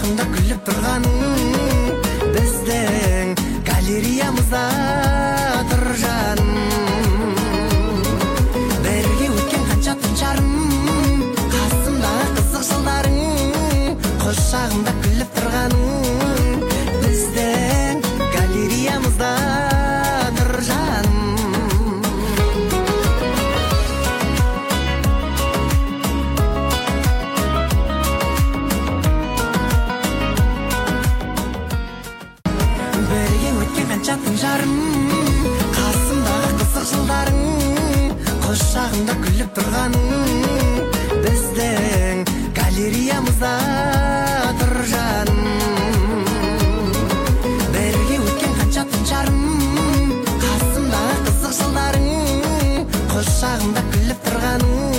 Құшағында күліп тұрғаның, біздің галереямызда тұр жаным. Бірге өткен қанша түн жарым, қасымдағы қызық жылдарың, құшағында күліп тұрғаның, біздің галереямызда тұр жаным. Бірге өткен қанша түн жарым, қасымдағы қызық жылдарың, құшағында күліп тұрғаның, біздің галереямызда тұр жаным. Бірге өткен қанша түн жарым, қасымдағы қызық жылдарың, құшағында күліп тұрғаның,